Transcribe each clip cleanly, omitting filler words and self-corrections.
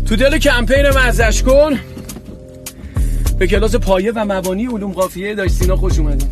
تو دل کمپین مزش کن به کلاس پایه و مبانی علوم قافیه داشت سینا خوش اومدیم.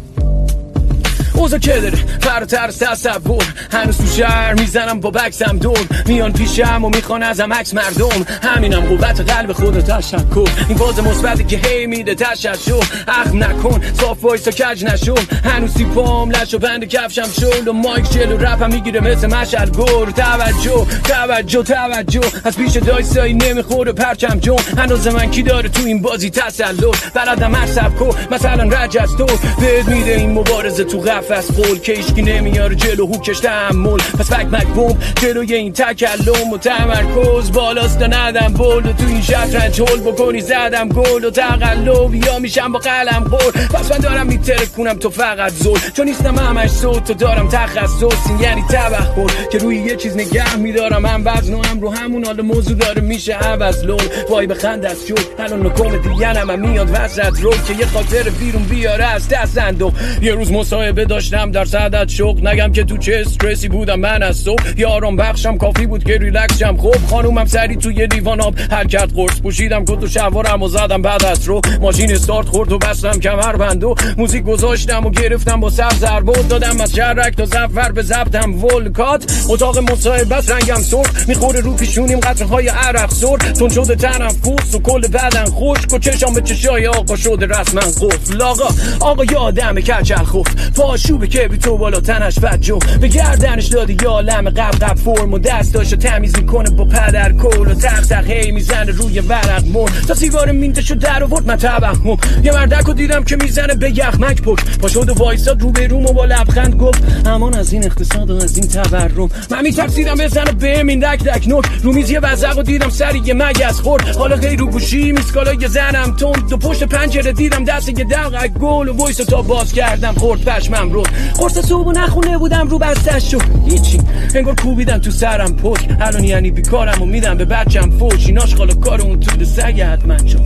اوزا که داره فراتر تصور، هنوز تو شهر میزنم با بکسم دور، میان پیشم و میخوان ازم عکس مردم، همینم قوت قلب خود تشکر، این باز مثبتی که هی میده تشکر، اخم نکن صاف وایسا کج نشم، هنوز سیپام لش و بند کفشم شل و مایک جلو رپم میگیره مثل مشعل گر، توجه توجه توجه از پیش دایسایی نمیخوره پرچم جون، هنوز من کی داره تو این بازی تسلط، بلدم هر سبکو مثلا رجستو بهت میده این مبارزه تو قفس قول که ایشکی نمیاره جلو هوکش تحمل، پس فک مک بوم جلوی این تکلم و تمرکز بالاست و ندم بول و تو این شطرنج هول بکنی زدم گل و تقلب یا میشم با قلم قول، پس من دارم میترکونم تو فقط زول، چون نیستم همش صوت تو دارم تخصص، این یعنی تبخور که روی یه چیز نگه میدارم، هم وزن و هم رو همون حال موضوع داره میشه عوض لول، وای بخند از شد الان نکوم دیگه هم میاد وسط رو که یه خاطر بیرون بیاره از دست اندو، یه روز مصاحبه داشتم در صدد شوق، نگم که تو چه استرسی بودم من از صبح، یارم بخشم کافی بود که ریلکس شم، خب خانومم سری توی لیوان آب حرکت قرص پوشیدم کت و شلوارم و زدم بعد از رو، ماشین استارت خورد و بستم کمربندو، موزیک گذاشتم و گرفتم با سبز ضربات، دادم از شرک تا زفر به ضبطم ولکات، اتاق مصاحبه رنگم سرخ میخوره رو پیشونیم قطرهای عرق سر، تون شده تنفس و کل بدن خشک و چشام به چشای آقا شده رسما قفل، آقا یادم کچل خوف پاشوبه که بی تو بالا تنش فجو به گردنش دادی یا لم قب فرم و دستاشو تمیز میکنه با پدر کل و تق هی میزنه روی ورق مون تا سیگار مینتشو در آورد من توهم، یه مردکو دیدم که میزنه به یخمک پک پا شد و وایساد رو به روم و با لبخند گفت امان از این اقتصاد و از این تورم، من میترسیدم بزنه بهم این دک دک نوک، رو میز یه وزق و دیدم سری یه مگس خورد، حالا غیر رو گوشی میسکالا یه زنم تند و پشت پنجره دیدم دست یه دلق گل و وایسا تا باز کردم خورد پشمم رو، قرص صبح نخونه بودم رو بستش شو هیچی انگار کوبیدن تو سرم پک، الان یعنی بیکارم و میدم به بچم فوش، این آشغال کار اون تو سگ حتما چون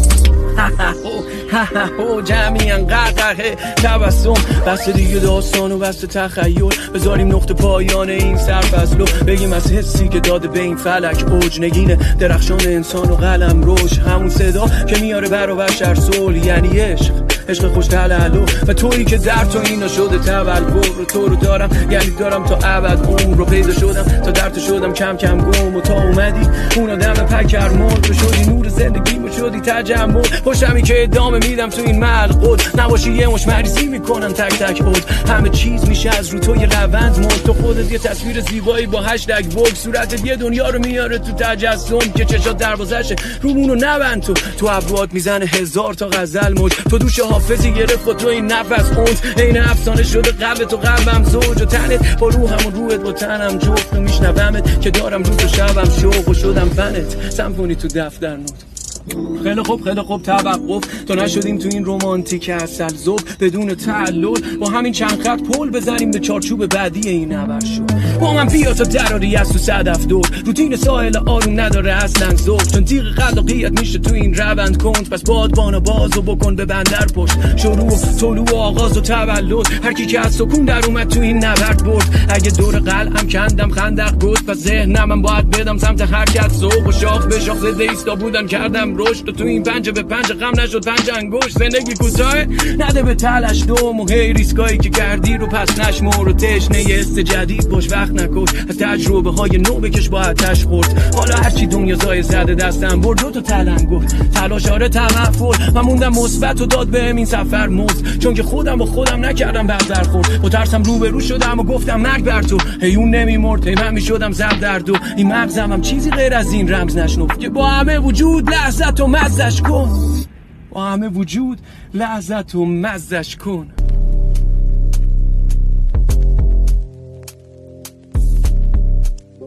جمعی قهقه تبسم بس دیگه داستان و بس تخیل، بذاریم نقطه پایان این سرفصلو، بگیم از حسی که داده به این فلک اوج، نگین درخشان انسان و قلم روش، همون صدا که میاره برا بشر صلح، یعنی عشق خوش تلالو و تویی که در تو اینا شده تولد رو تو رو دارم، یعنی دارم تا ابد عمر رو پیدا شدم تا در تو شدم کم کم گم و تا اومدی اون آدم پکر مرد تو شدی نور زندگیمو شدی تجمل، خوشمی که ادامه میدم تو این ملقود، نباشی یه مش مریضی میکنم تک تک بود، همه چیز میشه از رو تو یه روند مرد، تو خودت یه تصویر زیبایی با هشتگ وگ، صورتت یه دنیا رو میاره تو تجسم که چشات دروازشه رومونو نبند تو ابروات میزنه هزار تا غزل موج، تو دوش حافظی گرفت با تو این نفس اونز، این افسانه شده قلبت و قلبم زوج و تنت با روحم و روحت با تنم جفت و میشنومت که دارم روز و شبم شوق و شدم فنت سمفونی تو دفتر نوت. خیلی خوب توقف تا نشدیم تو این رومانتیک اصل زوب بدون تعلل، با همین چند خط پل بزنیم به چارچوب بعدی این نبر شد، با من بیا تا دراری از تو صدف دور، روتین ساحل آروم نداره اصلا ذوق، چون تیغ خلاقیت میشه تو این روند کند، پس بادبانو بازو بکن به بندر پشت، شروع و طلوع و آغاز و تولد، هر کی که از سکون در اومد تو این نبرد برد، اگه دور قلعم کندم خندق گفت، پس ذهنم باید بدم سمت حرکت ذوق و شاخ به شاخ زده ایستا بودن کردم رشد، تو این پنجه به پنجه غم نشد پنج انگشت، زندگی کوتاه نده به تلش دوم و هی ریسکایی که کردی رو پس نشمر و تشنه است جدید باش وقت نکش، از تجربه های نو بکش با آتش خورد، حالا هرچی دنیا زای زده دستم برد دو تا تلنگر تلاش آره تمفر، من موندم مثبت و داد بهم این سفر مزد، چون که خودم با خودم نکردم بغدر خورد، با ترسم روبرو شدم و گفتم مرگ بر تو، هی اون نمیمرد هی من میشدم زب در دو، این مغزم هم چیزی غیر از این رمز نشنفت که با همه وجود لحظت و مزش کن، با همه وجود لحظت و مزش کن.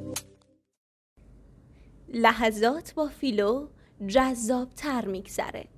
لحظات با فیلو جذاب تر میگذره.